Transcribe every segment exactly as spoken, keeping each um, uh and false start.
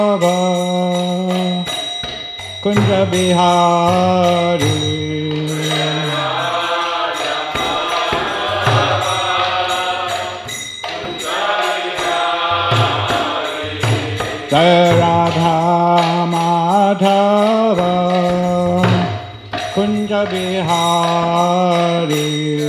Kunja Bihari Jai Radha Madhava Kunja Bihari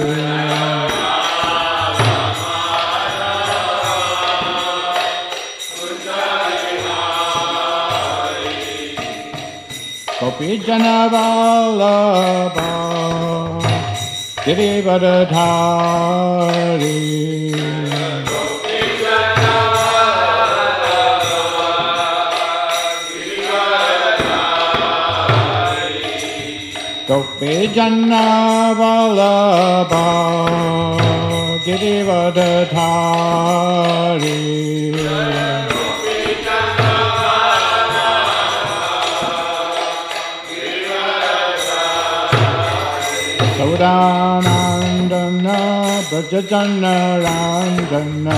Gopi Jana Vallabha Girivardhari Gopi Jana Vallabha Gopi Jana Vallabha Girivardhari Saudhanandana Brajajana Randana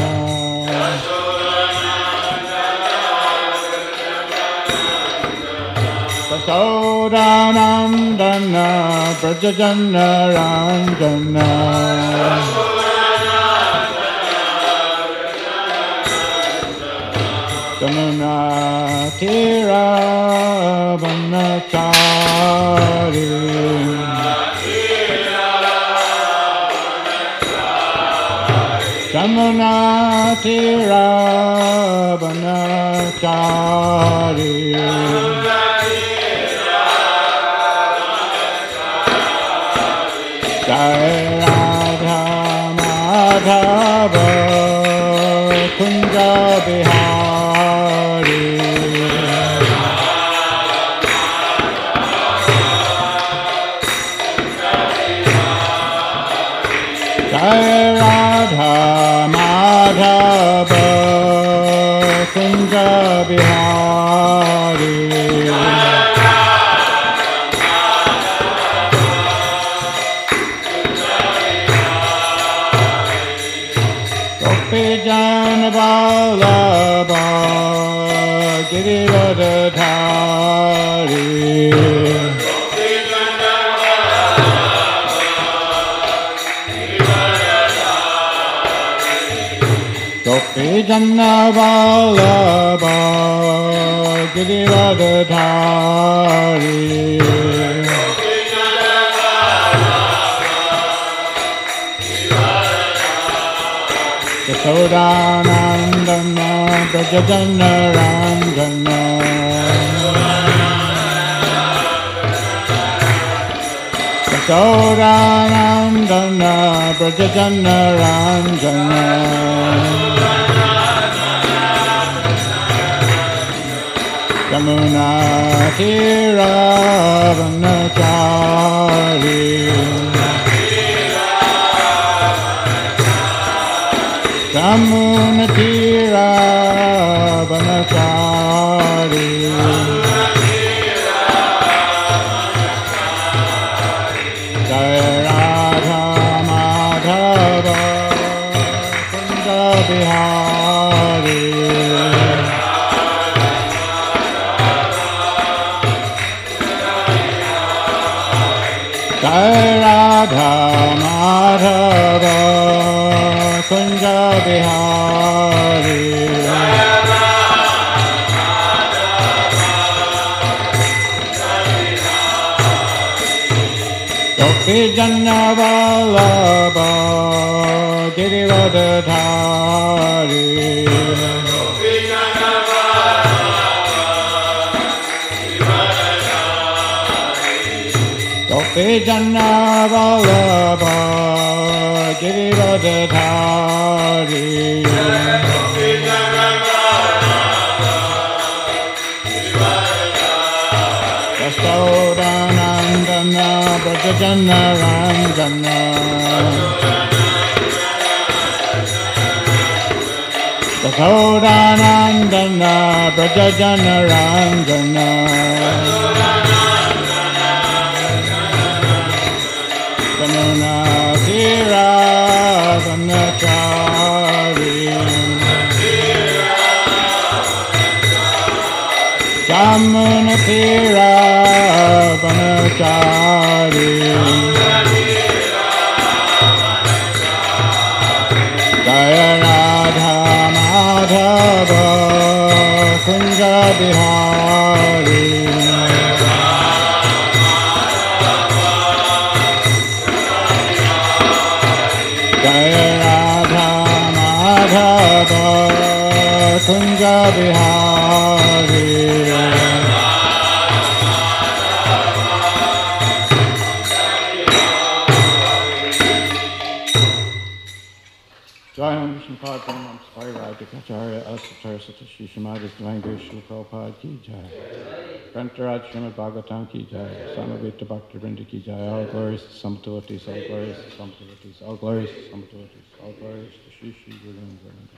Saudhanandana Brajajana Randana Jamuna Tira Vanachari Jamuna Tira Vanachari Jai Radha Madhava Kunja Bihari Jai Radha Madhava Kunja Bihari Gopi Jana Vallabha Girivardhari Gopi Jana Vallabha Girivardhari Saudhanandana Brajajana Randana Saudhanandana Brajajana Randana Jamuna Tira Vanachari Jamuna Tira Vanachari Jai Radha Madhava Kunja Bihari Jai Radha Madhava Kunja Bihari Gopi Jana Vallabha Girivardhari Gopi Jana Vallabha Girivardhari Saudhanandana Brajajana Randana Saudhanandana Brajajana Randana Jamuna Tira Vanachari Jamunatira Banachari Jaya Radha Madhava Kunja Bihari Jaya Radha Madhava Kunja Bihari Jai Om Vishnu Padma Nam Sai Radhikacharya Asatar Satashi Shamadi Divine Grace Srila Prabhupada Ki Jai Grantaraj Srimad Bhagavatam Ki Jai Samavita Bhakta Vrinda Ki Jai All glories to Samatavatis, all glories to Samatavatis, all glories to Samatavatis, all glories to Shri Shri Guru and Govinda.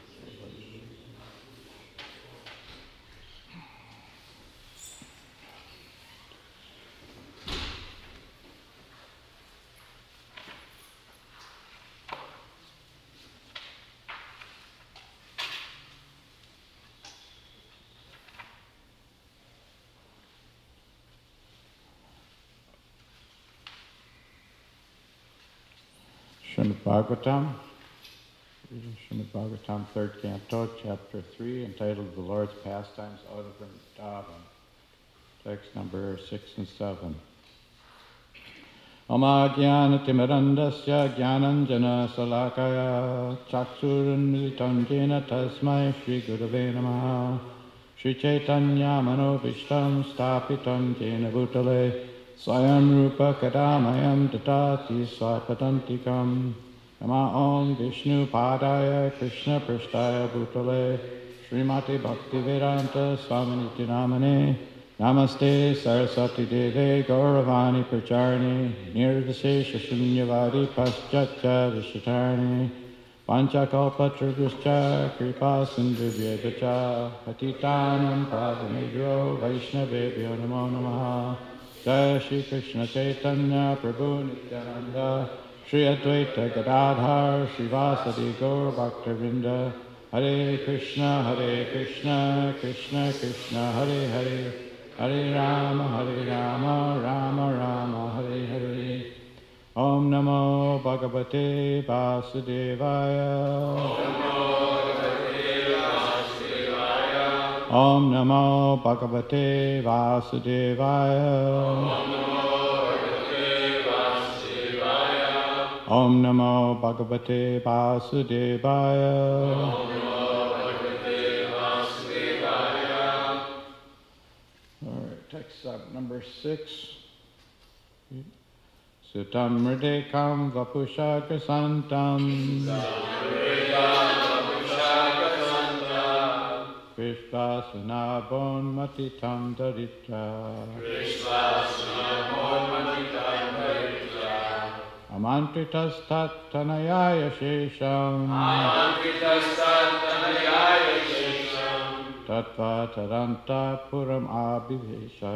Srimad Bhagavatam, Srimad Bhagavatam, third canto, chapter three, entitled The Lord's Pastimes Out of Vrindavan. Text number six and seven. Oma Jnana Timirandasya Jnananjana Salakaya Chaksurunmilitam Jena Tasmai Shri Gurave Namaha Shri Chaitanya Manobishtam Stapitam Jena Bhutale Swayam Rupa Kadamayam Tatati Swapatantikam Nama Om Vishnu Padaya Krishna Prashtaya Bhutale Srimati Bhaktivedanta Swaminiti Namane Namaste Saraswati Deve Gauravani Pracharni Nirdasesha Shunyavadi Paschatcha Vishatarni Panchakalpatruguscha Kripa Sindhubhyevacha Patitanam Pradhamidro Vaishnavebhyo Namo Namaha Jai Shri Krishna Chaitanya Prabhu Nityananda Shri Advaita Gadadhar Shri Vasadi Gaur Bhaktavinda Hare Krishna Hare Krishna Krishna Krishna Hare Hare Hare Rama Hare Rama Rama Rama Hare Hare Om Namo Bhagavate Vasudevaya Om Namo Bhagavate Vasudevaya Om Namo Bhagavate Vasudevaya Text uh, number six. Sutam mridekam vapusha krasantam Vishvasanabon matitam daritra Amantritas tat tanayaya shesham Tattva taranta puram abhivesha.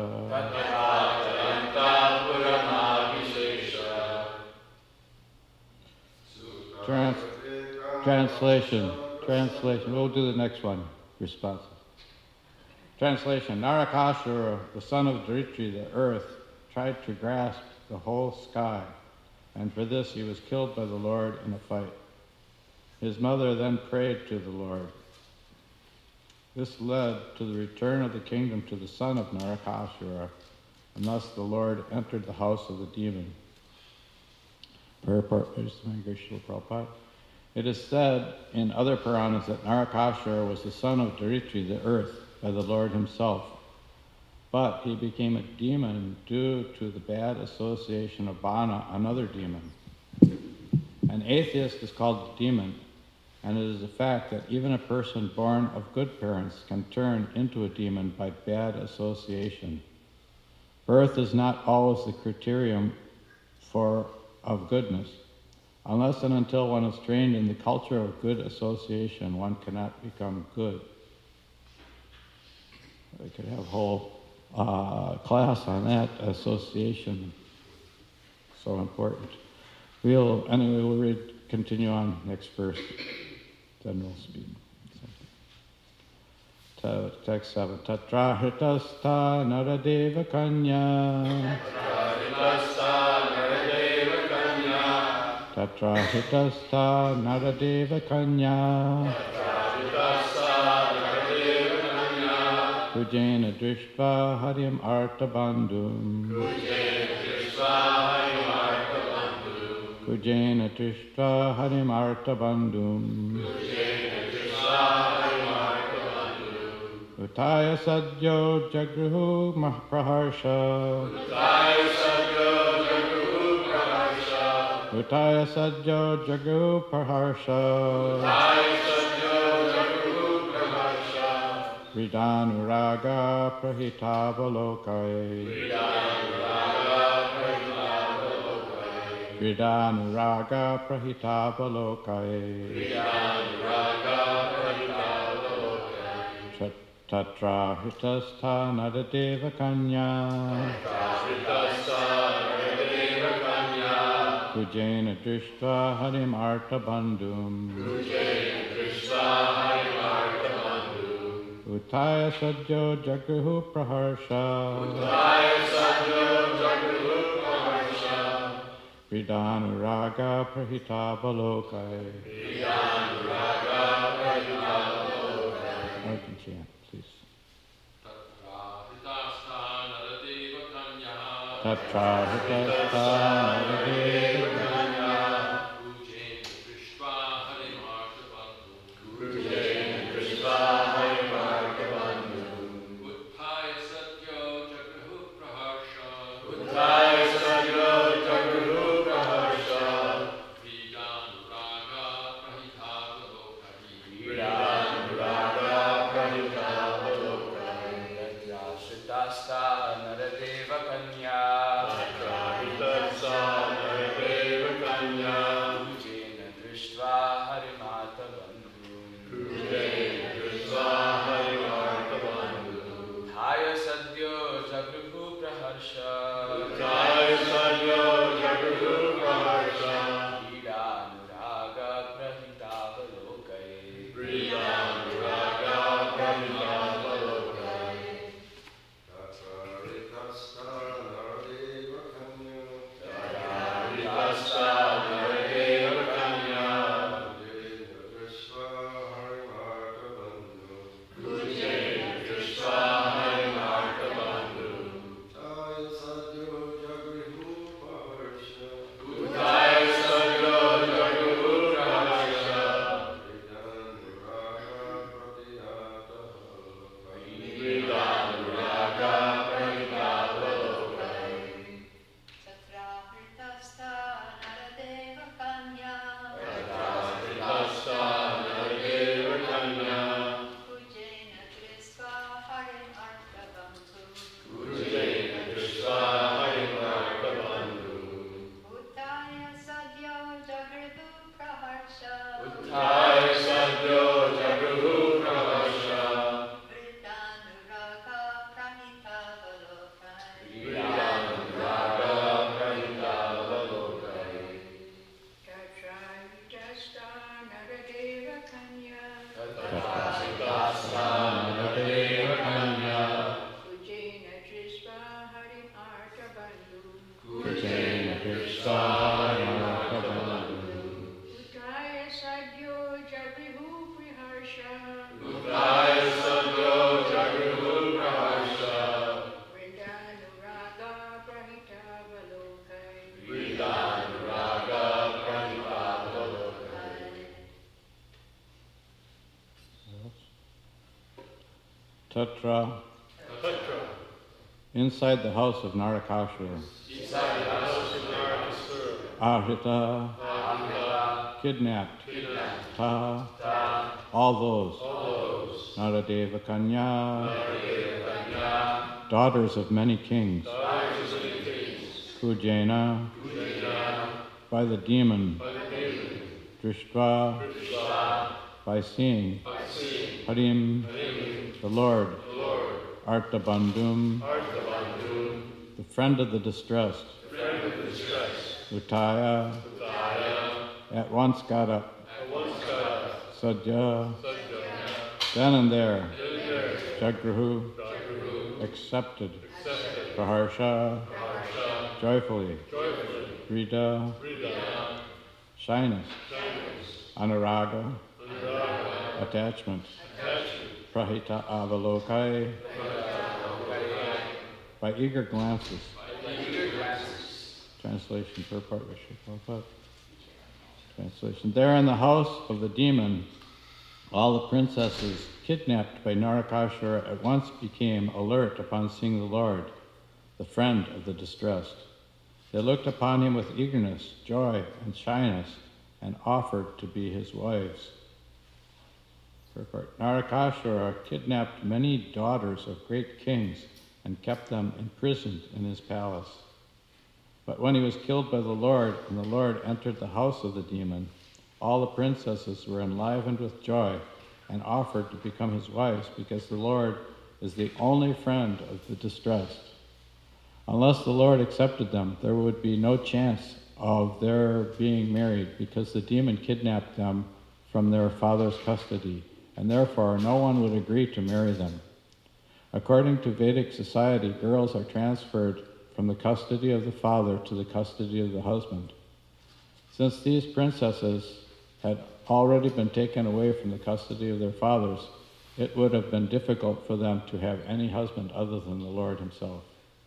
Trans- translation. Translation. We'll do the next one. Responses. Translation. Narakasura, the son of Dritri, the earth, tried to grasp the whole sky, and for this he was killed by the Lord in a fight. His mother then prayed to the Lord. This led to the return of the kingdom to the son of Narakasura, and thus the Lord entered the house of the demon. It is said in other Puranas that Narakasura was the son of Dritri, the earth, by the Lord himself. But he became a demon due to the bad association of Bana, another demon. An atheist is called a demon, and it is a fact that even a person born of good parents can turn into a demon by bad association. Birth is not always the criterion for of goodness. Unless and until one is trained in the culture of good association, one cannot become good. We could have a whole uh, class on that, association. So important. We'll, anyway, we'll read, continue on next verse. Then we'll speak. Text seven. Tatra hritasta naradeva kanya. Tatra hritasta naradeva kanya. Kujena drishtva harim arta bandhum. Kujena drishtva harim arta bandhum. Utaya sadyo jagruhu mahpraharsha. Utaya sadyo jagruhu praharsha. Utaya sadyo jagruhu praharsha. Utaya sadyo jagruhu praharsha. Ridanuraga prahitavalokai. Ridanuraga prahitavalokai. Ridanuraga prahitavalokai. Ridanuraga prahitavalokai. Tatra hritastha naradeva kanya. Kujena drishtva harim arta bandhum. Utaya sadyo jagruhu praharsha. Ridanuraga prahitavalokai. I can chant. Tatra hritastha naradeva kanya. Kujena drishtva harim arta bandhum. Kujena drishtva harim arta bandhum. Utthaya sadyo jagruhu praharsha. Utthaya sadyo jagruhu praharsha. Ridanuraga prahitavalokai. Ridanuraga prahitavalokai. Tatra hritastha naradeva kanya. Tatra. Tatra. Inside the house of Narakasura. Inside the house of Narakasura. Ahrita. Ahrita. Kidnapped. Kidnapped. Ta. Ta. All those. All those. Naradeva Kanya. Naradeva Kanya. Daughters of many kings. Daughters of many kings. Kujena. Kujena. By the demon. By the demon. Drishtva. Drishtva. By seeing. By seeing. Harim. Harim. The Lord, the Lord. Arta Bandhum, Arta Bandhum. The friend of the distressed, the friend of the distressed. Utaya, Utaya. At once got up, at once got up. Sadya, Sadya. Then and there, then and there. Jagruhu, accepted, Praharsha, joyfully, Rida, shyness, Anuraga, attachment, Prahita Avalokai, by eager glances. Translation per part, Vishnu. Translation. There in the house of the demon, all the princesses kidnapped by Narakasura at once became alert upon seeing the Lord, the friend of the distressed. They looked upon him with eagerness, joy, and shyness, and offered to be his wives. Purport. Narakasura kidnapped many daughters of great kings and kept them imprisoned in his palace. But when he was killed by the Lord, and the Lord entered the house of the demon, all the princesses were enlivened with joy and offered to become his wives, because the Lord is the only friend of the distressed. Unless the Lord accepted them, there would be no chance of their being married, because the demon kidnapped them from their father's custody, and therefore no one would agree to marry them. According to Vedic society, girls are transferred from the custody of the father to the custody of the husband. Since these princesses had already been taken away from the custody of their fathers, it would have been difficult for them to have any husband other than the Lord himself.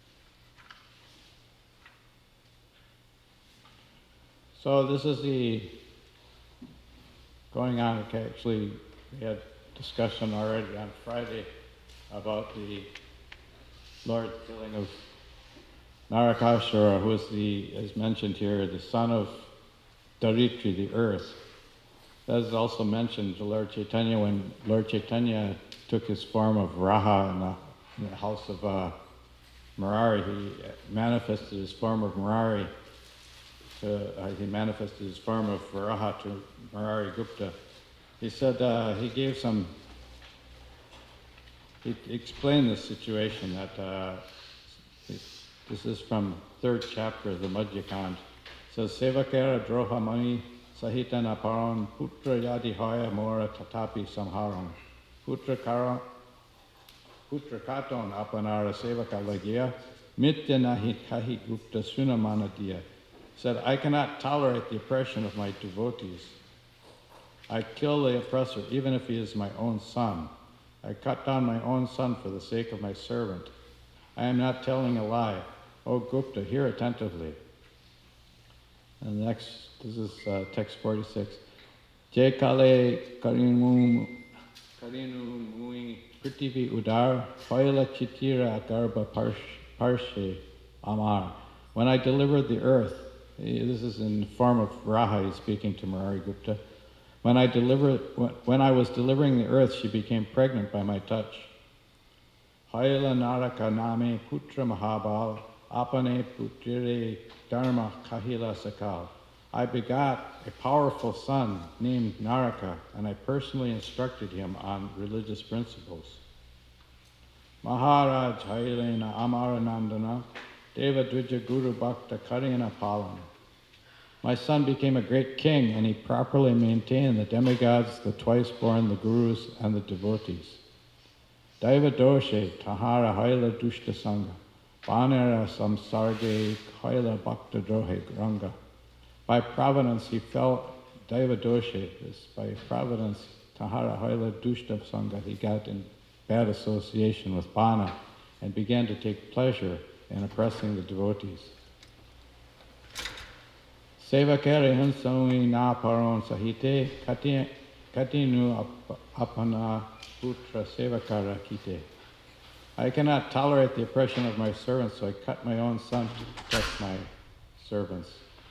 So this is the going on. Okay, actually, we had discussion already on Friday about the Lord's killing of Narakasura, who is the, as mentioned here, the son of Daritri, the earth. That is also mentioned to Lord Chaitanya when Lord Chaitanya took his form of Raha in the, in the house of uh, Murari. He manifested his form of Murari. To, uh, he manifested his form of Varaha to Murari Gupta. He said uh, he gave some. He explained this situation that uh, this is from third chapter of the Madhyakand. It says, Sevakara droha mani sahitan aparon putra yadi hoya mora tatapi samharam putra karan putra katon apanara sevaka lagya mitya nahi kahi gupta sunamanadiya. Said, I cannot tolerate the oppression of my devotees. I kill the oppressor even if he is my own son. I cut down my own son for the sake of my servant. I am not telling a lie. O Gupta, hear attentively. And the next, this is uh, text forty-six. Je kale karinu karinu mui pritivi udar hoila chitira garba parshe amar. When I delivered the earth, this is in the form of Raha, he's speaking to Murari Gupta. When I delivered, when I was delivering the earth, she became pregnant by my touch. Haila naraka name putra mahabal apane putrire dharma kahila sakal. I begot a powerful son named Naraka, and I personally instructed him on religious principles. Maharaj Hailena Amaranandana Deva Dvija Guru Bhakta Karina Palam. My son became a great king, and he properly maintained the demigods, the twice-born, the gurus, and the devotees. Daiva doshe tahara haila dushta sangha, banera samsarge haila bhakta drohe ranga. By providence he fell, Daiva doshe, by providence, tahara haila dushta sangha, he got in bad association with Bana and began to take pleasure in oppressing the devotees. Sevakere hansami na paron sahite katinu apana putra sevakara kite. I cannot tolerate the oppression of my servants, so I cut my own son to protect my servants.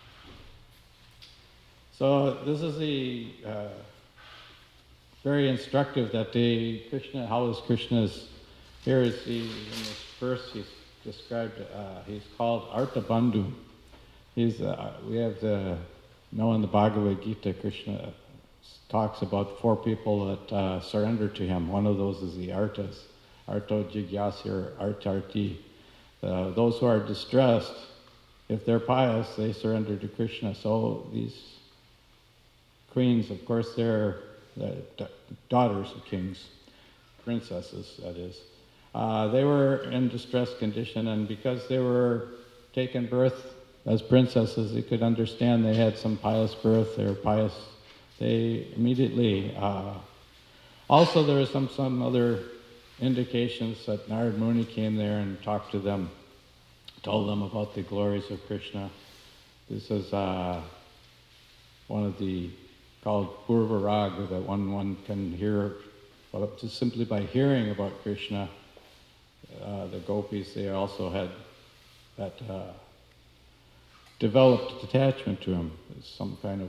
So this is the uh, very instructive that the Krishna, how is Krishna's, here is the, in this verse he's described, uh, he's called Arta Bandhu. He's, uh, we have the, know in the Bhagavad Gita, Krishna talks about four people that uh, surrender to him. One of those is the Artas, Arto Jigyasi or Artarti. Uh, those who are distressed, if they're pious, they surrender to Krishna. So these queens, of course, they're the daughters of kings. princesses, that is. Uh, they were in distressed condition, and because they were taken birth as princesses, they could understand they had some pious birth, they were pious. They immediately, uh, also there are some, some other indications that Narad Muni came there and talked to them, told them about the glories of Krishna. This is uh, one of the, called Purva Raga, that one, one can hear, well, just simply by hearing about Krishna, uh, the gopis, they also had that uh, developed attachment to him, some kind of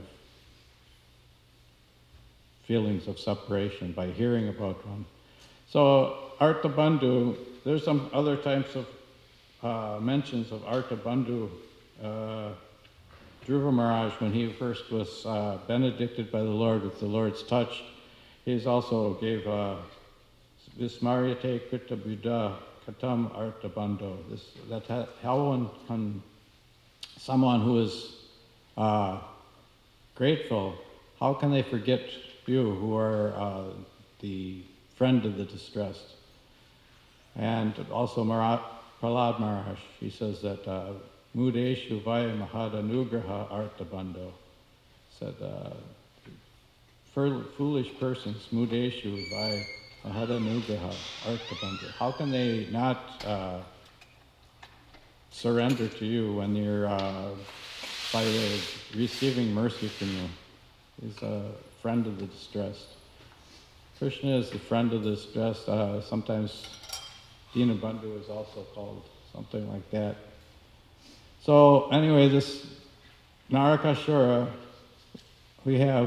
feelings of separation by hearing about one. So Arta Bandhu, there's some other types of uh, mentions of Arta Bandhu. Uh, Dhruva Maharaj, when he first was uh, benedicted by the Lord with the Lord's touch, he also gave uh, Vismaryate Krita Buddha Katam Arta Bandhu. This, that ha- how one can, someone who is uh, grateful, how can they forget you who are uh, the friend of the distressed? And also Marat, Prahlad Maharaj, he says that uh, Mudeshu Vaya Mahadanugraha Arta Bandhu, said uh, foolish persons, Mudeshu Vaya Mahadanugraha Arta Bandhu. How can they not uh, surrender to you when you're uh, by uh, receiving mercy from you? He's a friend of the distressed. Krishna is the friend of the distressed. Uh, sometimes Dinabandhu is also called something like that. So anyway, this Narakasura, we have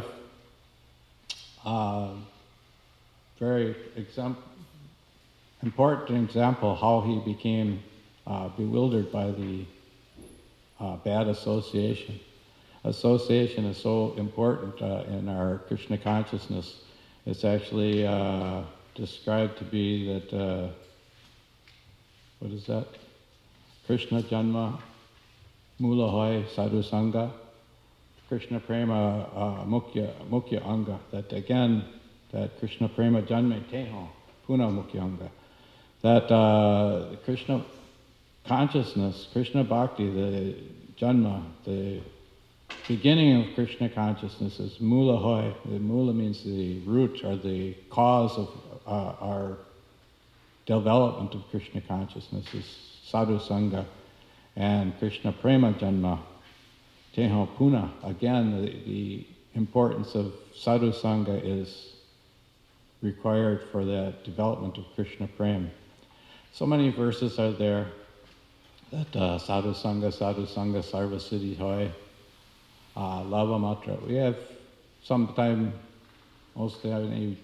a very exam- important example how he became uh, bewildered by the uh, bad association. Association is so important uh, in our Krishna consciousness. It's actually uh, described to be that, uh, what is that? Krishna Janma Mula Hoy Sadhu Sangha, Krishna Prema uh, Mukhya, Mukhya Anga, that again, that Krishna Prema Janme Teho, Puna Mukhya Anga, that uh, Krishna consciousness, Krishna Bhakti, the Janma, the beginning of Krishna consciousness is Mula Hoy. The Mula means the root or the cause of uh, our development of Krishna consciousness is Sadhu Sangha. And Krishna Prema Janma, Teho Puna, again, the, the importance of Sadhu Sangha is required for the development of Krishna Prema. So many verses are there that uh, Sadhu Sangha, Sadhu Sangha, Sarva Siddhi Hoy, uh, Lava Matra. We have sometime, mostly any,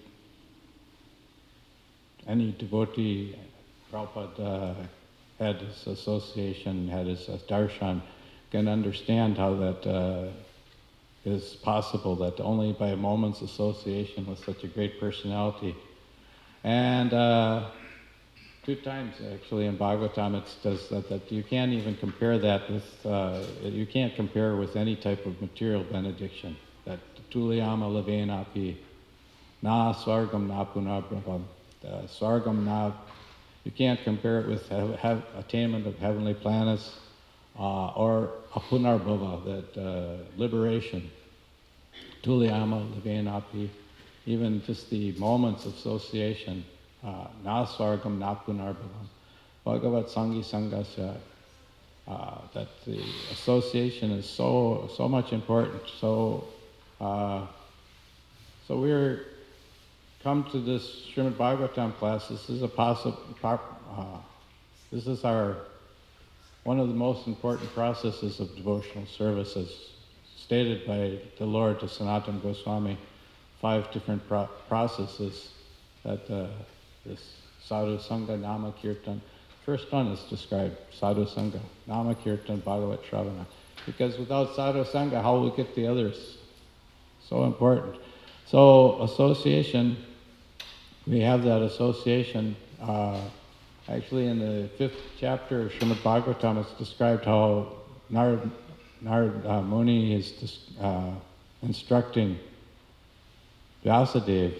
any devotee, Prabhupada uh, had his association, had his uh, darshan, can understand how that uh, is possible, that only by a moment's association with such a great personality. And uh, two times actually in Bhagavatam it says that, that you can't even compare that with, uh, you can't compare with any type of material benediction, that Tuliyama Lavenapi, Na Svargam Na Punabhravam, Svargam Na. You can't compare it with have, have attainment of heavenly planets uh, or apunarbhava, that uh, liberation. Tuliyama, Livenapi, even just the moments of association. Uh, na svargam na punarbhavam. Bhagavat Sangi Sangasya. Uh, that the association is so so much important. So, uh, so we're come to this Srimad Bhagavatam class. This is a possible. Uh, this is our one of the most important processes of devotional service, as stated by the Lord to Sanatana Goswami. Five different pro- processes that uh, this Sadhu Sangha Nama Kirtan. First one is described, Sadhu Sangha, Nama Kirtan, Bhagavat Shravana. Because without Sadhu Sangha, how will we get the others? So important. So association, we have that association. Uh, actually in the fifth chapter of Srimad Bhagavatam, it's described how Narad, Narad uh, Muni is uh, instructing Vyasadeva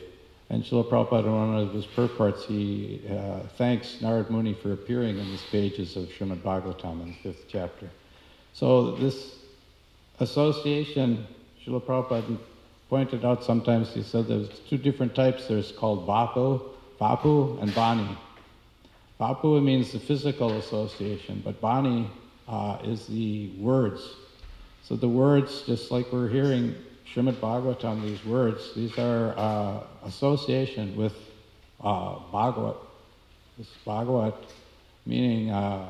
And Srila Prabhupada, in one of his purports, he uh, thanks Narad Muni for appearing in these pages of Srimad Bhagavatam in the fifth chapter. So this association, Srila Prabhupada pointed out sometimes, he said there's two different types. There's called Vapu, Vapu and Bani. Vapu means the physical association, but Bani uh, is the words. So the words, just like we're hearing Srimad Bhagavatam, these words, these are uh, association with uh, Bhagavat. This Bhagavat meaning uh,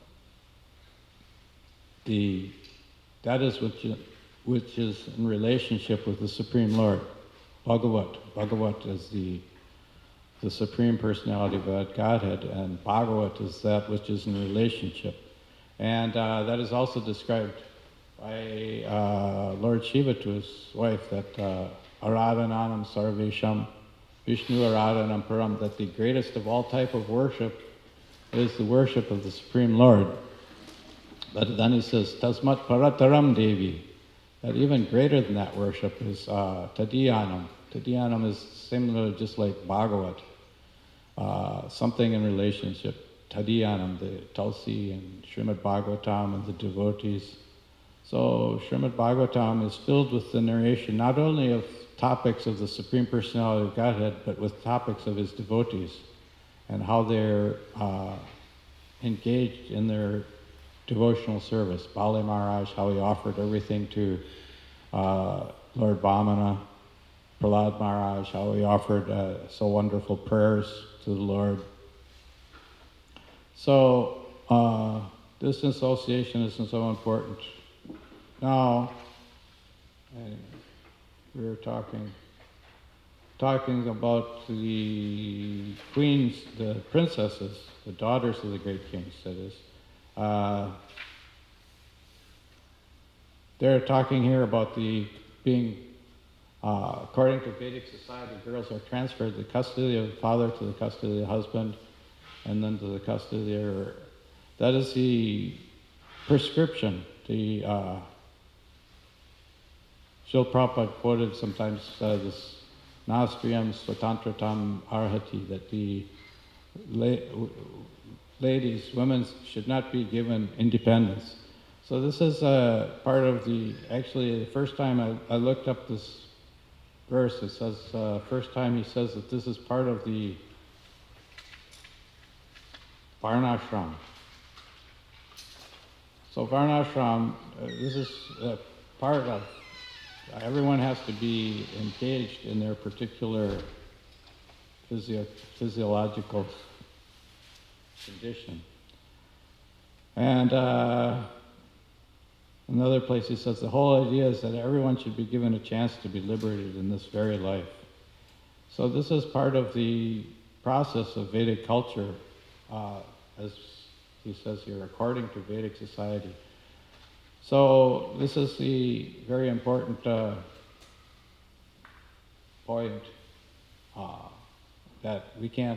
the that is which which is in relationship with the Supreme Lord. Bhagavat. Bhagavat is the the Supreme Personality of Godhead, and Bhagavat is that which is in relationship. And uh, that is also described by uh, Lord Shiva to his wife, that uh, Aradhananam Sarvesham Vishnu Aradhanam Param, that the greatest of all type of worship is the worship of the Supreme Lord. But then he says, Tasmat Parataram Devi, that even greater than that worship is uh, Tadiyanam. Tadiyanam is similar, just like Bhagavat, uh, something in relationship. Tadiyanam, the Tulsi and Srimad Bhagavatam and the devotees. So Srimad Bhagavatam is filled with the narration not only of topics of the Supreme Personality of Godhead, but with topics of his devotees and how they're uh, engaged in their devotional service. Bali Maharaj, how he offered everything to uh, Lord Vamana. Prahlad Maharaj, how he offered uh, so wonderful prayers to the Lord. So uh, this association isn't so important. Now, anyway, we were talking talking about the queens, the princesses, the daughters of the great kings, that is. Uh, they're talking here about the being, uh, according to Vedic society, girls are transferred the custody of the father to the custody of the husband, and then to the custody of their, that is the prescription. The uh, Srila Prabhupada quoted sometimes uh, this Nastriyam Swatantratam Arhati, that the la- ladies, women should not be given independence. So this is uh, part of the, actually the first time I, I looked up this verse, it says, uh, first time he says that this is part of the Varnashram. So Varnashram, uh, this is uh, part of, uh, everyone has to be engaged in their particular physio- physiological condition. And uh, another place he says the whole idea is that everyone should be given a chance to be liberated in this very life. So this is part of the process of Vedic culture, uh, as he says here, according to Vedic society. So this is the very important uh, point uh, that we can't.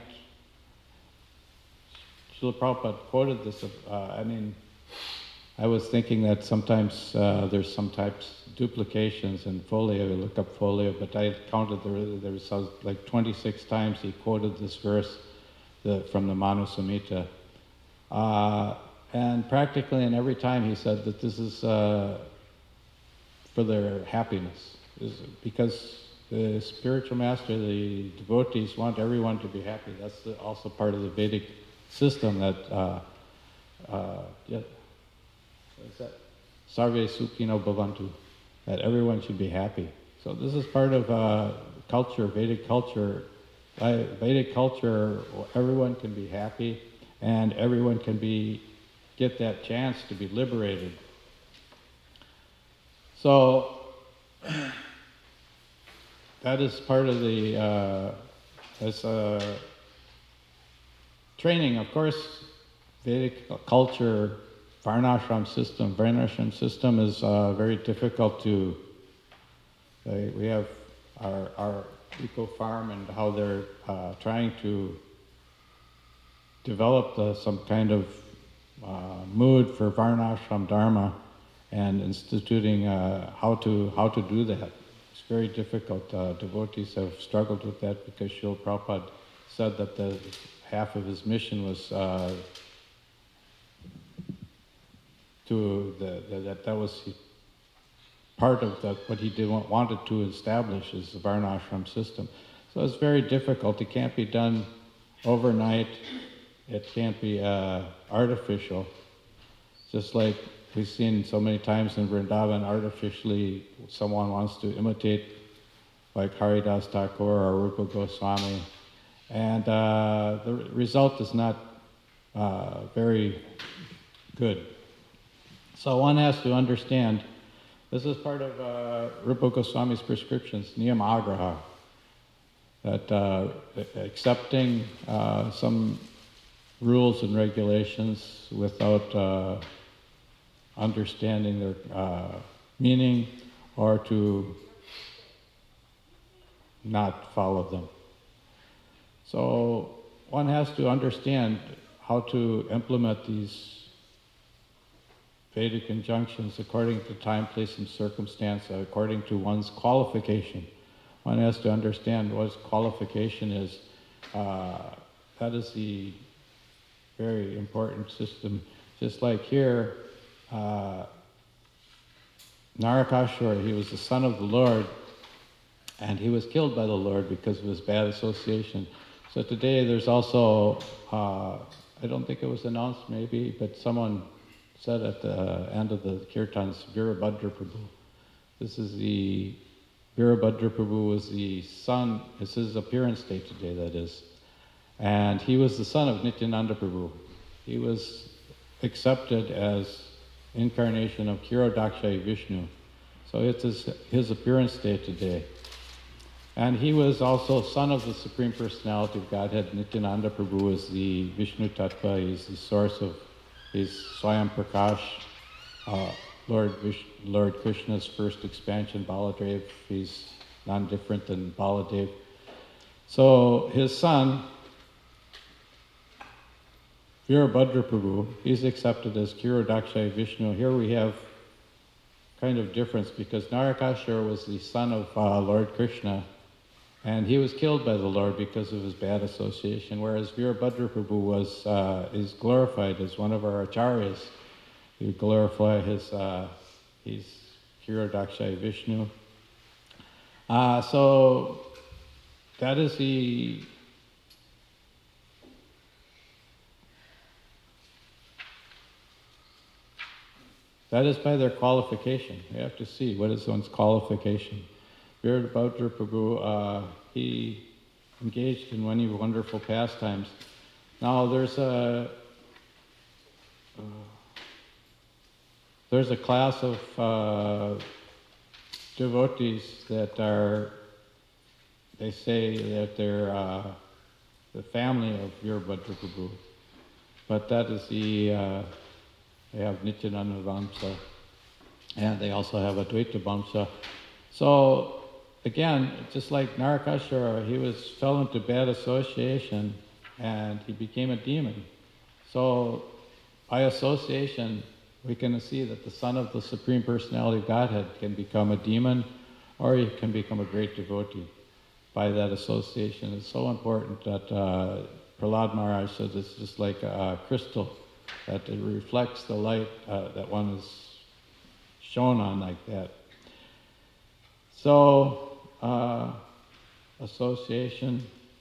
Srila Prabhupada quoted this. Uh, I mean, I was thinking that sometimes uh, there's some types duplications in folio. You look up folio, but I counted there. There was like twenty-six times he quoted this verse the, from the Manu Samhita. Uh, and practically in every time he said that this is uh, for their happiness, is because the spiritual master, the devotees want everyone to be happy. That's the, also part of the Vedic system that, uh, uh, yeah, what is that? Sarve Sukhino Bhavantu, that everyone should be happy. So this is part of uh, culture, Vedic culture. By Vedic culture, everyone can be happy, and everyone can be get that chance to be liberated. So that is part of the uh, as a training. Of course, Vedic culture, Varnashram system, Varnashram system is uh, very difficult to. Uh, we have our our eco farm and how they're uh, trying to develop uh, some kind of uh, mood for Varnashram Dharma and instituting uh, how to how to do that. it's very difficult. Uh, devotees have struggled with that because Srila Prabhupada said that the half of his mission was uh, to the, the that that was part of the, what he did wanted to establish is the Varnashram system. So it's very difficult. It can't be done overnight. It can't be uh, artificial. Just like we've seen so many times in Vrindavan, artificially someone wants to imitate like Haridas Thakur or Rupa Goswami, and uh, the result is not uh, very good. So one has to understand, this is part of uh, Rupa Goswami's prescriptions, Niyam Agraha, that uh, accepting uh, some rules and regulations without uh, understanding their uh, meaning, or to not follow them. So one has to understand how to implement these Vedic injunctions according to time, place, and circumstance, according to one's qualification. One has to understand what qualification is. Uh, that is the very important system. Just like here, uh, Narakasura, he was the son of the Lord, and he was killed by the Lord because of his bad association. So today there's also, uh, I don't think it was announced maybe, but someone said at the end of the kirtans, Virabhadra Prabhu. This is the, Virabhadra Prabhu was the son, it's his appearance day today, that is. And he was the son of Nityananda Prabhu. He was accepted as incarnation of Kshirodakshai Vishnu. So it's his, his appearance day today. And he was also son of the Supreme Personality of Godhead. Nityananda Prabhu is the Vishnu Tattva, he's the source of his Swayam Prakash, uh, Lord, Vish, Lord Krishna's first expansion, Baladev. He's non-different than Baladev. So his son, Virabhadra Prabhu, he's accepted as Kshirodakshai Vishnu. Here we have kind of difference because Narakasura was the son of uh, Lord Krishna, and he was killed by the Lord because of his bad association, whereas Virabhadra Prabhu was, uh, is glorified as one of our acharyas. We glorify his, uh, he's Kshirodakshai Vishnu. Uh, so that is the That is by their qualification. You have to see what is one's qualification. Virabhadra Prabhu, uh, he engaged in many wonderful pastimes. Now there's a uh, there's a class of uh, devotees that are, they say that they're uh, the family of Virabhadra Prabhu, but that is the uh, they have Nityananda Vamsa, and they also have Advaita Vamsa. So, again, just like Narakasura, he was fell into bad association, and he became a demon. So, by association, we can see that the son of the Supreme Personality of Godhead can become a demon, or he can become a great devotee by that association. It's so important that uh, Prahlad Maharaj says it's just like a crystal, that it reflects the light uh, that one is shown on like that. So, uh, association.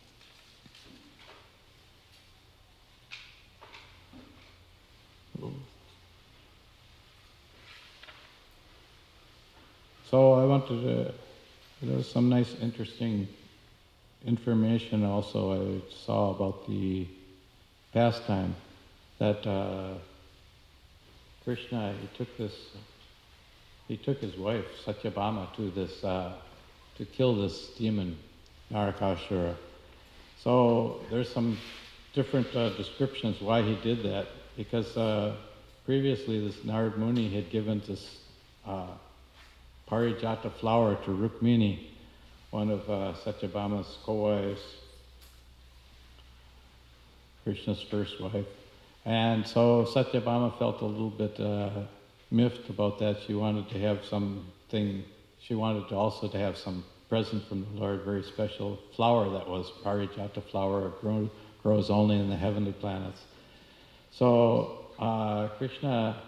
So I wanted to, there was some nice interesting information also I saw about the pastime. That uh, Krishna, he took this, he took his wife Satyabhama to this, uh, to kill this demon Narakasura. So there's some different uh, descriptions why he did that, because uh, previously this Narad Muni had given this uh, Parijata flower to Rukmini, one of uh, Satyabhama's co-wives, Krishna's first wife. And so Satyabhama felt a little bit uh, miffed about that. She wanted to have something she wanted to also to have some present from the Lord, very special flower that was Parijata flower, grow, grows only in the heavenly planets. So uh, Krishna,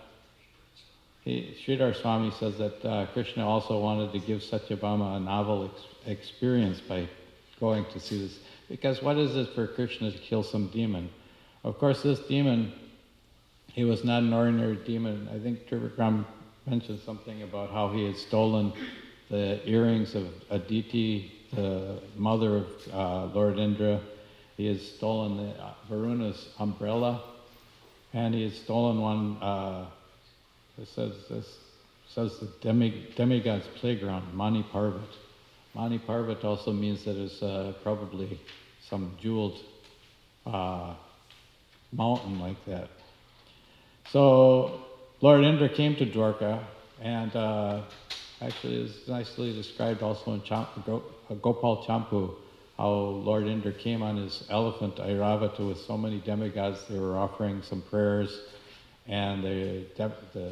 he, Sridhar Swami says that uh, Krishna also wanted to give Satyabhama a novel ex- experience by going to see this. Because what is it for Krishna to kill some demon? Of course, this demon, he was not an ordinary demon. I think Trivikram mentioned something about how he had stolen the earrings of Aditi, the mother of uh, Lord Indra. He had stolen the, uh, Varuna's umbrella, and he had stolen one, uh, it says, this says the demi, demigod's playground, Mani Parvat. Mani Parvat also means that it's uh, probably some jeweled uh, mountain like that. So Lord Indra came to Dwarka, and uh, actually it's nicely described also in Champ, Go, uh, Gopal Champu, how Lord Indra came on his elephant Airavata with so many demigods. They were offering some prayers, and the, the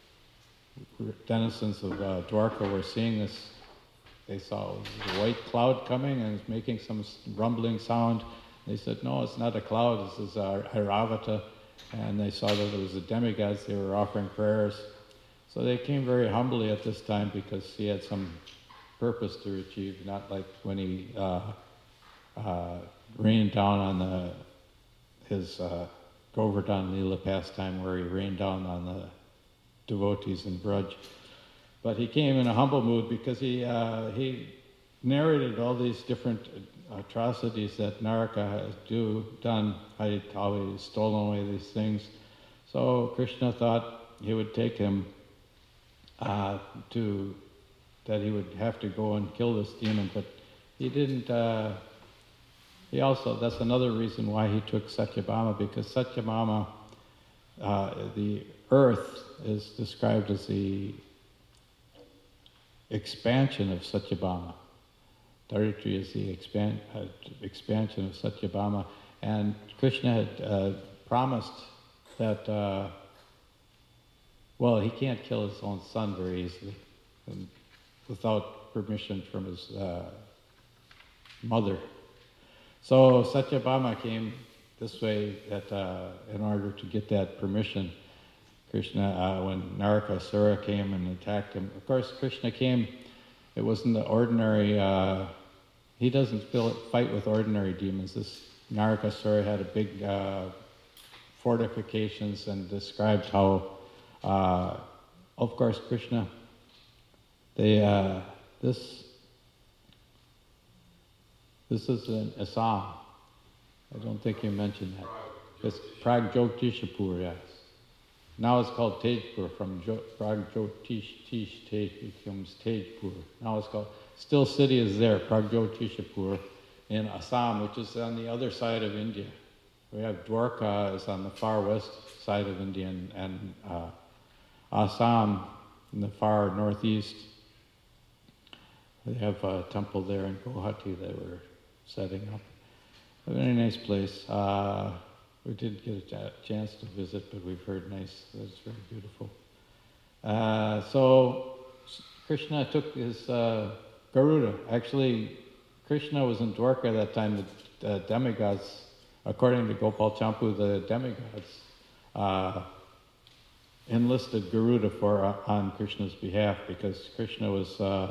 denizens of uh, Dwarka were seeing this. They saw a white cloud coming and it's making some rumbling sound. They said, no, it's not a cloud, this is our Airavata. And they saw that it was the demigods, they were offering prayers. So they came very humbly at this time because he had some purpose to achieve, not like when he uh, uh, rained down on the, his uh, Govardhan Leela pastime, where he rained down on the devotees in Braj. But he came in a humble mood because he uh, he narrated all these different atrocities that Naraka has do, done, how he, how he stolen away these things. So Krishna thought he would take him uh, to, that he would have to go and kill this demon, but he didn't, uh, he also, that's another reason why he took Satyabhama, because Satyabhama, uh, the earth is described as the expansion of Satyabhama. Dharitri is the expand, uh, expansion of Satyabhama, and Krishna had uh, promised that, uh, well, he can't kill his own son very easily and without permission from his uh, mother. So Satyabhama came this way that, uh, in order to get that permission. Krishna, uh, when Narakasura came and attacked him, of course Krishna came, it wasn't the ordinary, uh, he doesn't fight with ordinary demons. This Narakasura had a big uh, fortifications and described how, uh, of course Krishna, they, uh, this, this is in Assam. I don't think you mentioned that. It's Pragjotishapur, yes. Now it's called Tejpur, from Pragjyotish, Tish, Tej becomes Tejpur. Now it's called, still city is there, Pragjotishapur in Assam, which is on the other side of India. We have Dwarka is on the far west side of India, and, and uh, Assam in the far northeast. They have a temple there in Guwahati they were setting up. A very nice place. Uh, We didn't get a chance to visit, but we've heard nice, it's very beautiful. Uh, so Krishna took his uh, Garuda. Actually, Krishna was in Dwarka at that time. The uh, demigods, according to Gopal Champu, the demigods uh, enlisted Garuda for uh, on Krishna's behalf, because Krishna was uh,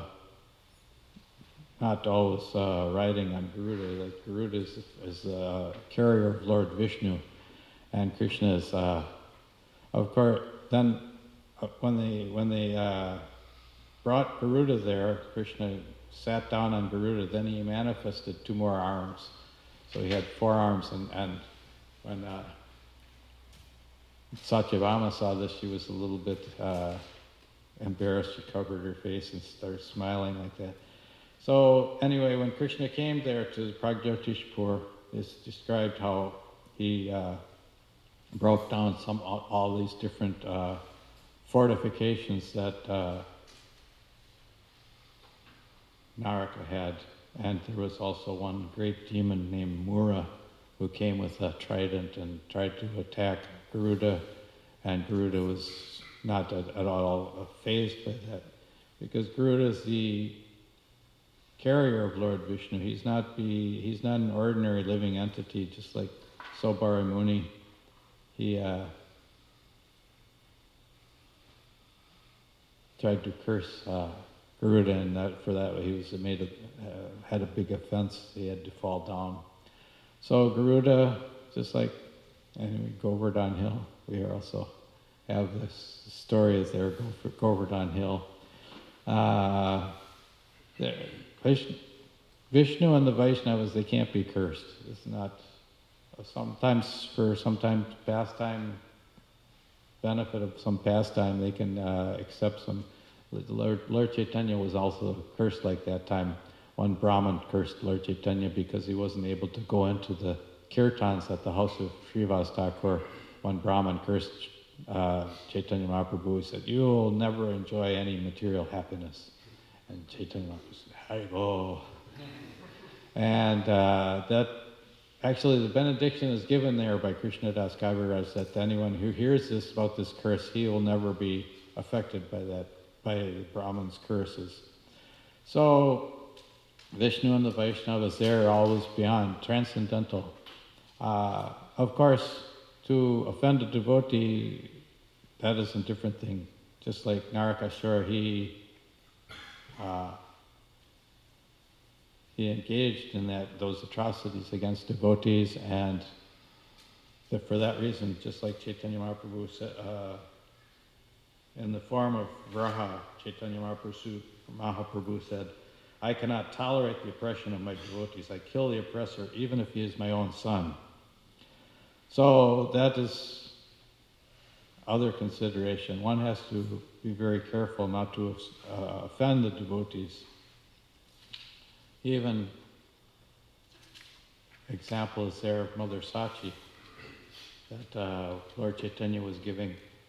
not always uh, riding on Garuda. That Garuda is, is a carrier of Lord Vishnu, and Krishna is, uh, of course. Then, uh, when they when they uh, brought Garuda there, Krishna sat down on Garuda. Then he manifested two more arms, so he had four arms. And and when uh, Satyabhama saw this, she was a little bit uh, embarrassed. She covered her face and started smiling like that. So anyway, when Krishna came there to Pragjotishpur, it's described how he uh, broke down some all, all these different uh, fortifications that uh, Naraka had. And there was also one great demon named Mura who came with a trident and tried to attack Garuda, and Garuda was not at, at all fazed by that. because Garuda is the carrier of Lord Vishnu. He's not the he's not an ordinary living entity, just like Saubhara Muni. He uh, tried to curse uh, Garuda, and that, for that he was made a, uh, had a big offense. He had to fall down. So Garuda, just like anyway, Govardhan Hill, we also have this story as there, Govardhan Hill. Uh, there, Vishnu, Vishnu and the Vaishnavas, they can't be cursed. It's not, sometimes for sometimes pastime, benefit of some pastime, they can uh, accept some. Lord, Lord Chaitanya was also cursed like that time. One Brahmin cursed Lord Chaitanya because he wasn't able to go into the kirtans at the house of Srivas Thakur. One Brahmin cursed uh, Chaitanya Mahaprabhu. He said, "You'll never enjoy any material happiness." And Chaitanya Mahaprabhu said, "Haribo." And uh, that, actually the benediction is given there by Krishnadas Kaviraj that anyone who hears this about this curse, he will never be affected by that, by the Brahman's curses. So Vishnu and the Vaishnavas there are always beyond, transcendental. Uh, of course, to offend a devotee, that is a different thing. Just like Narakasura, he uh, he engaged in that those atrocities against devotees, and that for that reason, just like Chaitanya Mahaprabhu said, uh, in the form of Vraha, Chaitanya Mahaprabhu, Mahaprabhu said, "I cannot tolerate the oppression of my devotees. I kill the oppressor even if he is my own son." So that is other consideration. One has to be very careful not to uh, offend the devotees. Even example is there of Mother Sachi, that uh, Lord Chaitanya was giving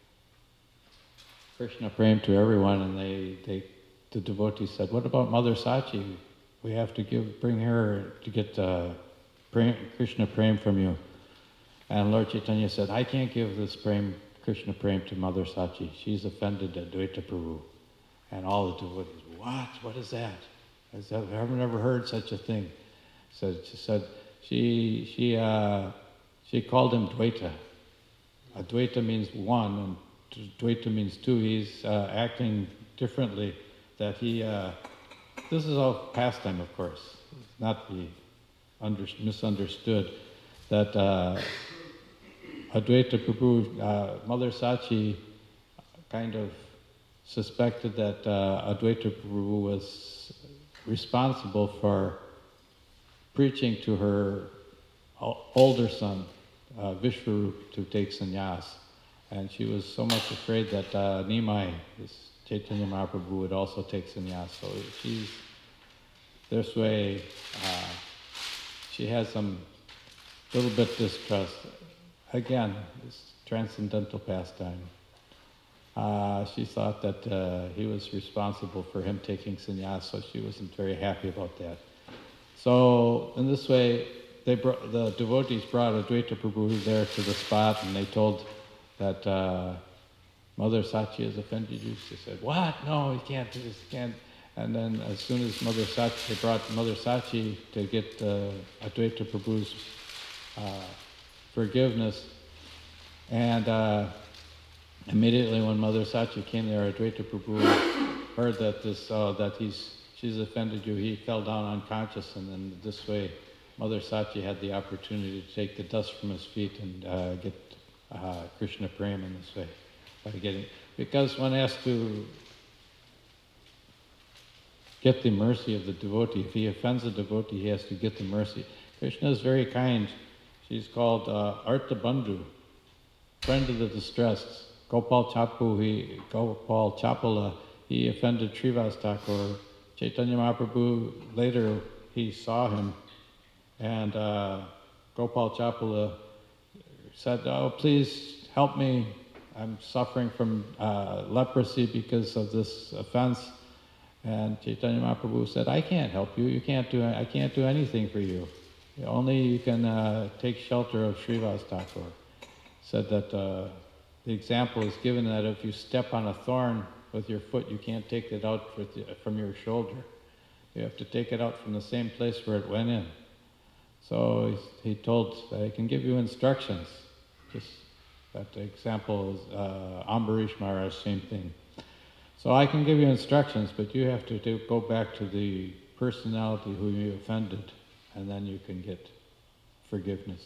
Krishna Prem to everyone, and they, they the devotees said, "What about Mother Sachi? We have to give, bring her to get uh, Prem, Krishna Prem from you." And Lord Chaitanya said, "I can't give this Prem, Krishna Prem to Mother Sachi. She's offended Advaita Prabhu." And all the devotees, "What? What is that? I've never heard such a thing." So she said, she she uh, she called him Dvaita. Advaita means one, and Dvaita means two. He's uh, acting differently. That he, uh, this is all pastime, of course, not be under, misunderstood. That uh, Advaita Prabhu, uh, Mother Sachi, kind of suspected that uh, Advaita Prabhu was responsible for preaching to her older son, uh, Vishwarup, to take sannyas. And she was so much afraid that uh, Nimai, this Chaitanya Mahaprabhu, would also take sannyas. So she's, this way, uh, she has some little bit distrust. Again, this transcendental pastime. Uh, she thought that uh, he was responsible for him taking sannyas, so she wasn't very happy about that. So in this way, they brought, the devotees brought Advaita Prabhu there to the spot, and they told that uh, Mother Sachi has offended you. She said, "What? No, he can't do this, he can't." And then as soon as Mother Sachi, they brought Mother Sachi to get uh, Advaita Prabhu's uh, forgiveness. And uh, immediately when Mother Sachi came there, Advaita Prabhu heard that this uh, that he's she's offended you. He fell down unconscious, and then this way, Mother Sachi had the opportunity to take the dust from his feet and uh, get uh, Krishna Prem in this way by getting, because one has to get the mercy of the devotee. If he offends a devotee, he has to get the mercy. Krishna is very kind. She's called uh, Artha Bandhu, friend of the distressed. Gopal Chapu, he, Gopal Chapala, he offended Srivas Thakur. Chaitanya Mahaprabhu, later he saw him, and uh, Gopal Chapala said, "Oh, please help me. I'm suffering from uh, leprosy because of this offense." And Chaitanya Mahaprabhu said, "I can't help you. You can't do. I can't do anything for you. Only you can uh, take shelter of Srivas Thakur." Said that uh, the example is given that if you step on a thorn with your foot. You can't take it out with the, from your shoulder. You have to take it out from the same place where it went in. So he, he told, I can give you instructions. Just that example is uh, Ambarish Maharaj, same thing. So I can give you instructions, but you have to do, go back to the personality who you offended, and then you can get forgiveness.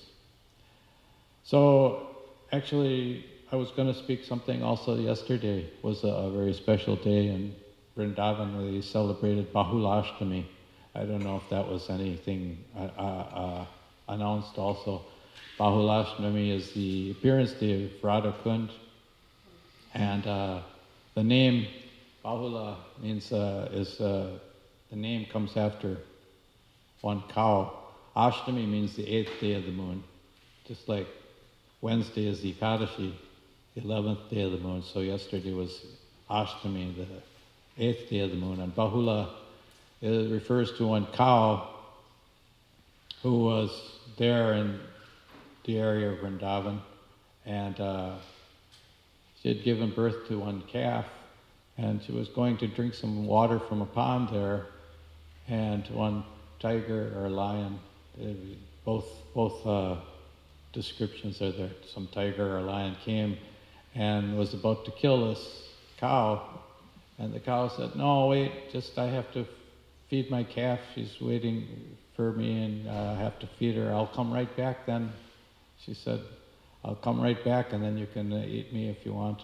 So actually, I was going to speak something also yesterday. It was a, a very special day in Vrindavan. They celebrated Bahulashtami. I don't know if that was anything uh, uh, announced also. Bahulashtami is the appearance day of Radha Kund, and uh, the name Bahula means uh, is uh, the name comes after one cow. Ashtami means the eighth day of the moon, just like Wednesday is the Ekadashi, the eleventh day of the moon. So yesterday was Ashtami, the eighth day of the moon, and Bahula it refers to one cow who was there in the area of Vrindavan, and uh, she had given birth to one calf, and she was going to drink some water from a pond there, and one tiger or lion, both both uh, descriptions are there. Some tiger or lion came and was about to kill this cow, and the cow said, "No, wait, just I have to feed my calf. She's waiting for me, and uh, I have to feed her. I'll come right back then." She said, "I'll come right back, and then you can uh, eat me if you want."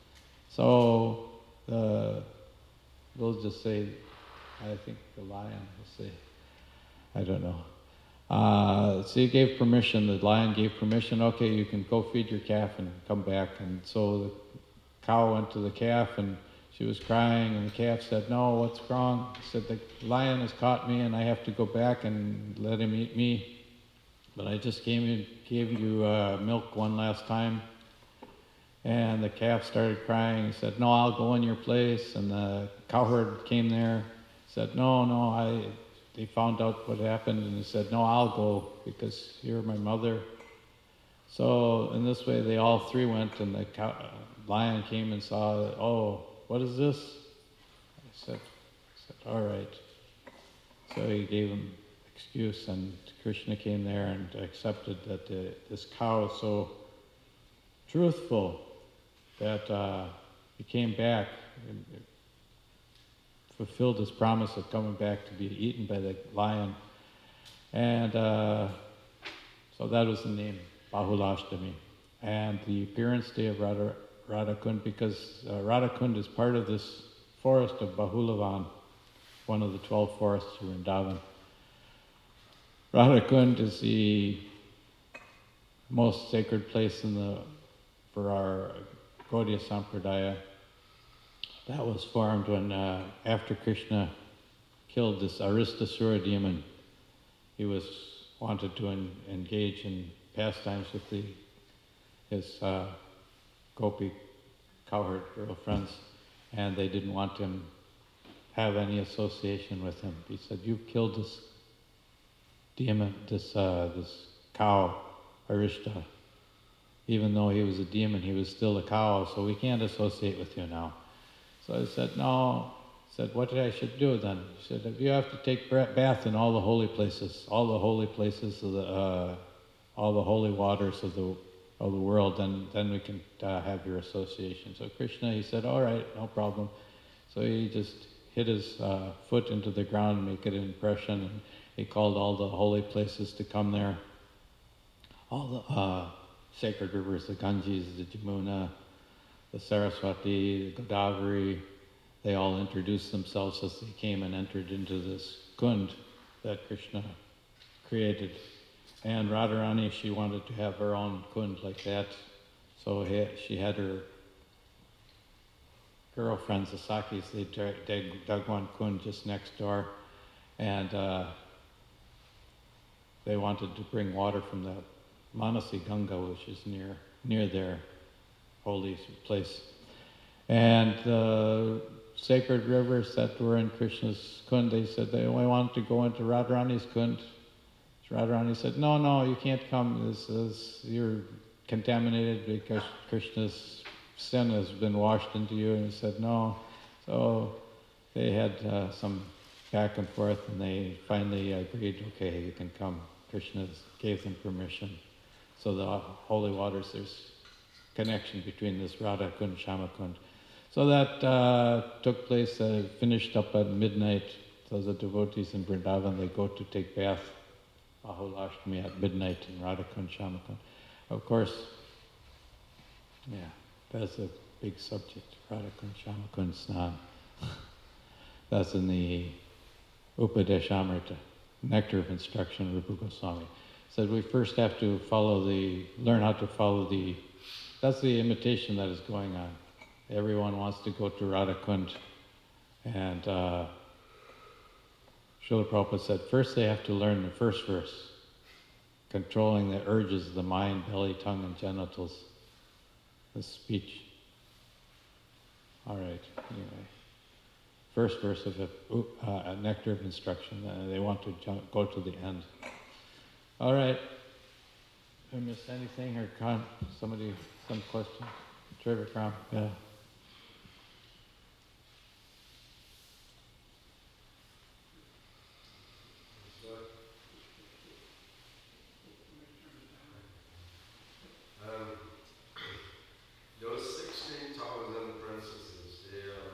So uh, we'll just say, I think the lion will say, I don't know. Uh, so he gave permission, the lion gave permission, okay, you can go feed your calf and come back. And so the cow went to the calf, and she was crying, and the calf said, "No, what's wrong?" He said, "The lion has caught me, and I have to go back and let him eat me. But I just came and gave you uh, milk one last time." And the calf started crying. He said, "No, I'll go in your place." And the cowherd came there, said, "No, no, I." They found out what happened, and he said, "No, I'll go because you're my mother." So in this way, they all three went, and the cow, uh, lion came and saw, "Oh, what is this?" I said, I said, "All right." So he gave him excuse, and Krishna came there and accepted that the, this cow is so truthful that uh, he came back and fulfilled his promise of coming back to be eaten by the lion. And uh, so that was the name, Bahulashtami. And the appearance day of Radha, Radha Kund, because uh, Radha Kund is part of this forest of Bahulavan, one of the twelve forests of Vrindavan. Radha Kund is the most sacred place in the for our Gaudiya Sampradaya. That was formed when, uh, after Krishna killed this Aristasura demon, he was wanted to en- engage in pastimes with the, his uh, gopi cowherd girlfriends, and they didn't want him have any association with him. He said, "You've killed this demon, this uh, this cow, Arishta. Even though he was a demon, he was still a cow, so we can't associate with you now." So I said, "No." I said, "What I should do then?" He said, "If you have to take bath in all the holy places, all the holy places of the, uh, all the holy waters of the of the world, then then we can uh, have your association." So Krishna, he said, "All right, no problem." So he just hit his uh, foot into the ground and make an impression, and he called all the holy places to come there. All the uh, sacred rivers, the Ganges, the Jamuna, the Saraswati, the Godavari, they all introduced themselves as they came and entered into this kund that Krishna created. And Radharani, she wanted to have her own kund like that, so he, she had her girlfriends, the Sakis, they dug, dug one kund just next door, and uh, they wanted to bring water from the Manasi Ganga, which is near near their holy place. And the sacred rivers that were in Krishna's kund, they said they only wanted to go into Radharani's kund. So Radharani said, "No, no, you can't come. This is, you're contaminated because Krishna's sin has been washed into you? And he said, no. So they had uh, some back and forth, and they finally agreed, okay, you can come. Krishna gave them permission. So the holy waters, there's connection between this Radha Kund, Shama Kund. So that uh, took place, uh, finished up at midnight. So the devotees in Vrindavan, they go to take bath, Ahulashtami at midnight in Radha Kund, Shama Kund. Of course, yeah, that's a big subject, Radha Kund, Shama Kund Snan. That's in the Upadeshamrita, Nectar of Instruction, Rupa Goswami. Said we first have to follow the, learn how to follow the, that's the imitation that is going on. Everyone wants to go to Radha Kund, and uh, Srila Prabhupada said first they have to learn the first verse, controlling the urges of the mind, belly, tongue, and genitals, the speech. All right, anyway. First verse of a, uh, a Nectar of Instruction, uh, they want to jump, go to the end. All right. Did I miss anything or con- somebody, some question? Trevor Crom, yeah. Um, those sixteen thousand princesses, they, um,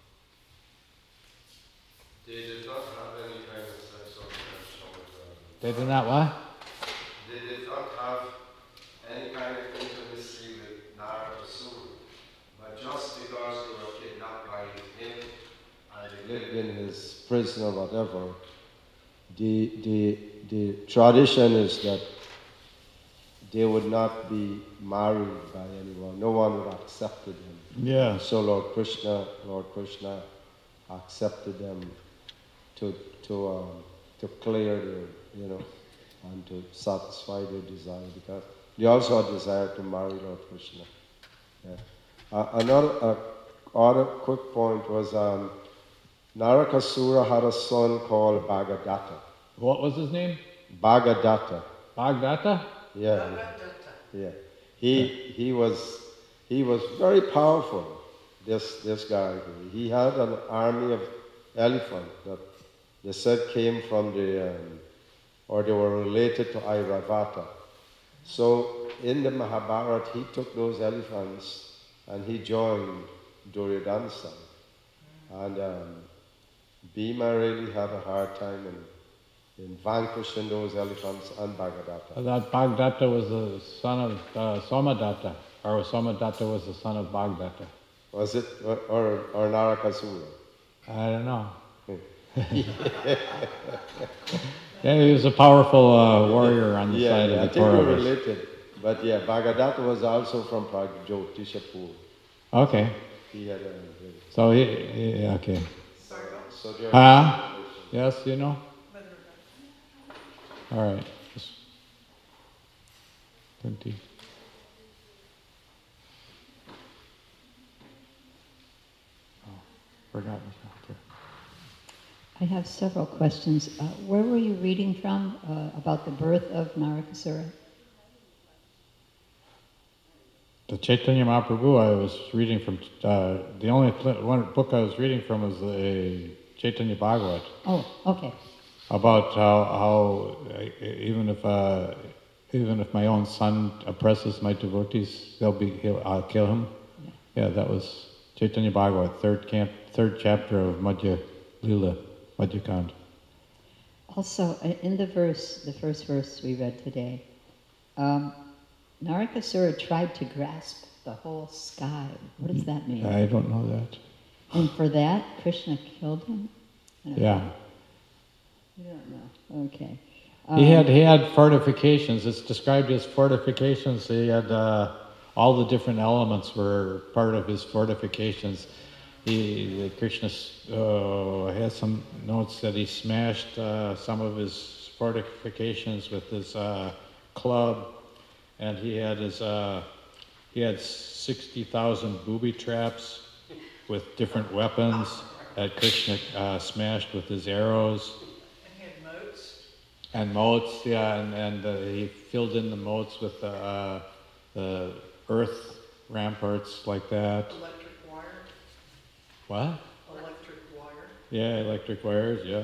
they did not have any kind of sense of connection with God. They did not what? They did not have any kind of intimacy with Narakasura. But just because they were kidnapped by him and they lived in his prison or whatever, the, the, the tradition is that they would not be married by anyone. No one would accept them. Yeah. So Lord Krishna, Lord Krishna accepted them to to um, to clear their, you know, and to satisfy their desire, because they also had desire to marry Lord Krishna. Yeah. Uh, another uh, other quick point was um, Narakasura had a son called Bhagadatta. What was his name? Bhagadatta. Bhagadatta? Yeah. Yeah. He he was he was very powerful. This this guy. He had an army of elephants that they said came from the um, or they were related to Airavata. So in the Mahabharata, he took those elephants and he joined Duryodhana's son. And um, Bhima really had a hard time in, in vanquishing those elephants and Bhagadatta. That Bhagadatta was the son of uh, Somadatta, or Somadatta was the son of Bhagadatta. Was it, or, or, or Narakasura? I don't know. Yeah, he was a powerful uh, warrior on the yeah, side yeah, of the I think they're Kauravas. related. But yeah, Bhagadatta was also from Pragjotishapur. Okay. He had a... So he, he okay. So they're... Ah, yes, you know? All right. twenty. Oh, forgot. Okay. I have several questions. Uh, where were you reading from uh, about the birth of Narakasura? The Chaitanya Mahaprabhu, I was reading from, uh, the only pl- one book I was reading from was the Chaitanya Bhagavat. Oh, okay. About how, how uh, even if uh, even if my own son oppresses my devotees, they'll be he'll, I'll kill him. Yeah. Yeah, that was Chaitanya Bhagavat, third camp, third chapter of Madhya Lila, Madhya Kand. Also, uh, in the verse, the first verse we read today, um, Narakasura tried to grasp the whole sky. What does that mean? I don't know that. And for that, Krishna killed him? Yeah. Know. You don't know. Okay. Um, He had he had fortifications. It's described as fortifications. He had uh, all the different elements were part of his fortifications. He Krishna uh, has some notes that he smashed uh, some of his fortifications with his uh, club, and he had his uh, he had sixty thousand booby traps with different weapons that Krishna uh, smashed with his arrows. And moats, yeah, and, and uh, he filled in the moats with uh, the earth, ramparts like that. Electric wire? What? Electric wire? Yeah, electric wires, yeah.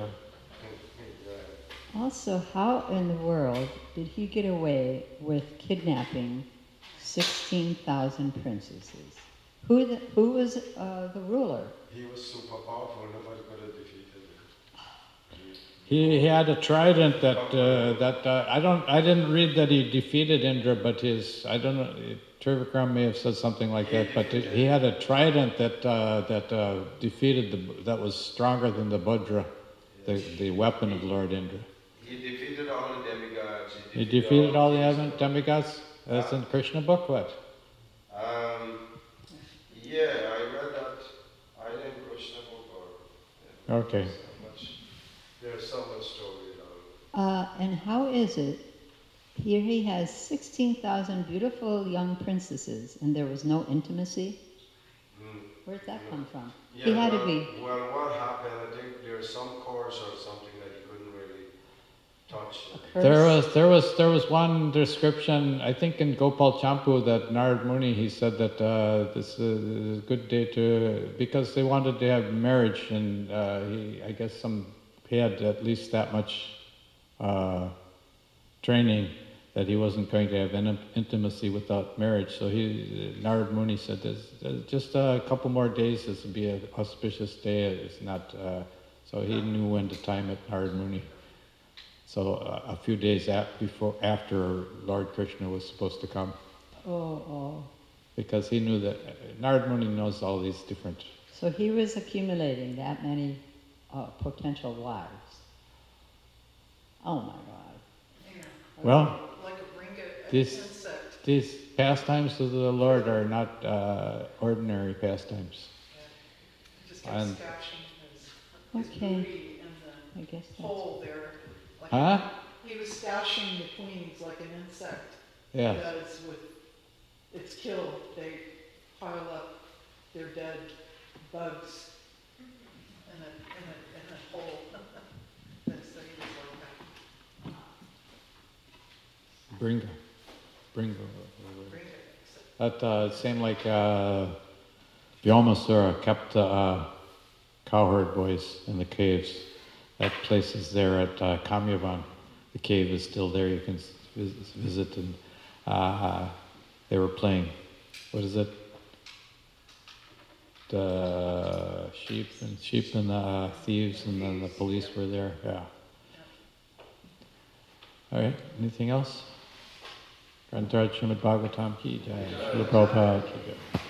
Also, how in the world did he get away with kidnapping sixteen thousand princesses? Who, the, who was uh, the ruler? He was super powerful, nobody could have defeated him. He, he had a trident that uh, that uh, I don't I didn't read that he defeated Indra, but his I don't know Trivikram may have said something like that, but he had a trident that uh, that uh, defeated the that was stronger than the Bhadra, the the weapon of Lord Indra. He defeated all the demigods. He defeated all the demigods. That's in Krishna book. What? Um, yeah, I read that. I didn't Krishna book or. Okay. So much, there's so much story about it. Uh, and how is it? Here he has sixteen thousand beautiful young princesses, and there was no intimacy. Mm. Where did that Yeah. come from? Yeah, he had well, to be. Well, what happened? I think there's some course or something that he couldn't really touch. Curse. There was there was there was one description I think in Gopal Champu that Narad Muni he said that uh, this is a good day to because they wanted to have marriage and uh, he I guess some he had at least that much uh, training that he wasn't going to have in, intimacy without marriage. So he Narad Muni said there's, there's just a couple more days. This would be an auspicious day. It's not uh, so he knew when to time it. Narad Muni. So uh, a few days at, before, after Lord Krishna was supposed to come. Oh, oh. Because he knew that, uh, Narad Muni knows all these different... So he was accumulating that many uh, potential wives. Oh my God. Yeah. Well, Like a bringa, an these, insect. these pastimes of the Lord are not uh, ordinary pastimes. Yeah. He just kept And- stashing his, his Okay. booty in I the guess that's... hole there. Like Huh? He was stashing the queens like an insect Yeah. does with its kill. They pile up their dead bugs in a, in a, in a hole. That's the, he was like that. Bringa. Bringa. Bringa, except That uh, same like uh, Vyomasura kept the uh, cowherd boys in the caves. That place is there at uh, Kamyavan. The cave is still there. You can vis- visit, and uh, they were playing. What is it? The sheep and sheep and uh, thieves, and then the police were there. Yeah. All right. Anything else? Grantaraj Srimad Bhagavatam ki jai. Srila Prabhupada ki jai.